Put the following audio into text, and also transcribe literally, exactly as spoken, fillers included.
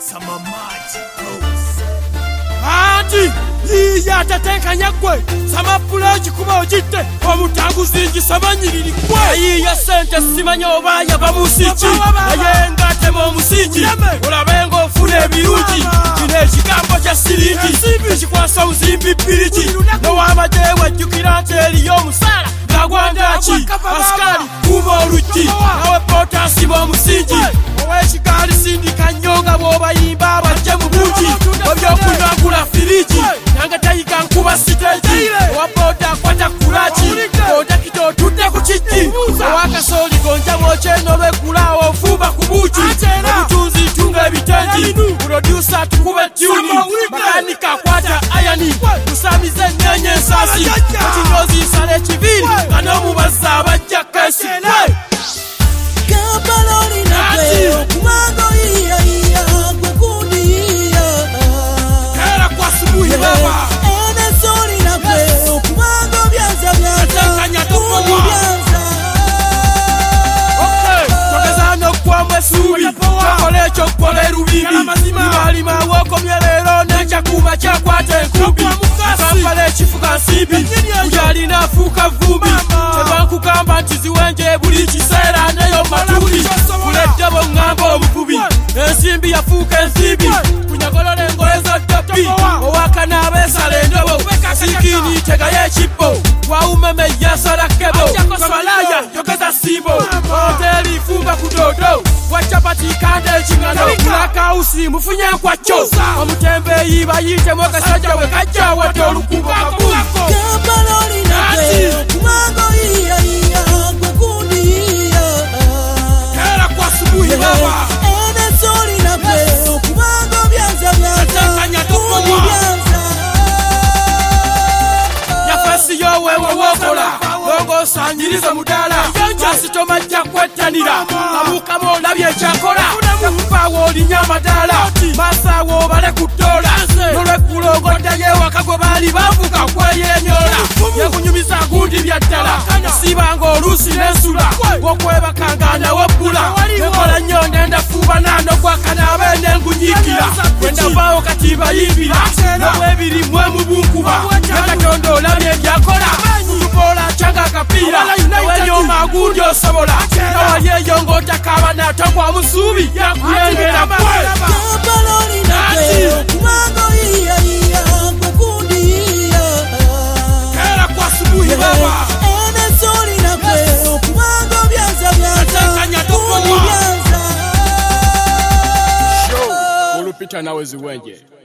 Sama maji Ati iya tateka nyakwe sama puleji kuba ojite omutanguzingi sabanyiriri kwe iya sente simanyoba yaba musiki ayenga temo musiki olabengo fune birungi kine kigambo kya siringi kikwasa uzimbi piriki no wamajewe jukirante eliyo musala gagwandachi askari kuba oluki nawe potasi mo musiki owe kigali sindika nyonga bobayimba bajje mu buki obyokunagula firiji nanga tayiga nkuba siteji waboda kwata kulachi koda kito tute kuchiti wakasoli gonja mocheno lwekulawo fuba kubuchi obutunzi tunga ebitenji producer tukube tuni makanika kwata ayani tusamize nyenye nsasi akinyozi sale chiviri ano mubaza abajja kesi Kabaloni na kweo kumango iya iya kwekundi iya Kera kwa subuhi baba Ene soli na kweo kumango bianza bianza Katakanya tupomwa Okay, tokezano kwa mwesubi Chakole chokole rubibi Ibali mawoko myelelo Necha kuma chakwate nkubi Kampale chifuka nsibi Ujali na fuka vumbi Chebanku kamba ntiziwenje buli chisera neyo matuli Kuletabo ngambo omukubi Ensimbi ya fuka ensibi Kunyagolole ngolezo dopi Owaka na besale ndobo Sikini tega ye chipo Kwa umeme yasara kebo Kamalaya yokeza simbo Hoteli funga kudodo Wachapati kande chingano Kulaka usi mufunye kwa chosa Omutembe iba yite moka saja wekaja Wate olukubo kabu Kabaloni na kweo kumango iya iya kwekundi iya Kera kwa subuhi baba Ene soli na kweo kumango bianza bianza Katakanya tupomwa Yafasi yo wewe wokola Gongo sanyiriza mudala Jasito majja kwetanira Amuka mola bye chakola Yakupa woli nyama dala Masa wo bale kutola Nolwe kulongoda ye wakagwe bali bavuka kweyenyola Yakunyumiza gundi bya dala Sibango olusi nesula Wokweba kangana wopula Nekola nyonde ndafuba nano kwa kanabe nengunyikira Wenda bao katiba yibira Nolwe biri mwe mubunkuba Nakatondo labye byakola Kutupola changa kapira Wenyo magundi osobola Nawaye yongo takaba natokwa musubi Yakuyengera kwe Kabaloni na kweo kumango iya iya kwekundi iya Kera kwa subuhi baba Ene soli na kweo kumango bianza bianza Katakanya tupomwa bianza Show, ulupita nawe ziwenje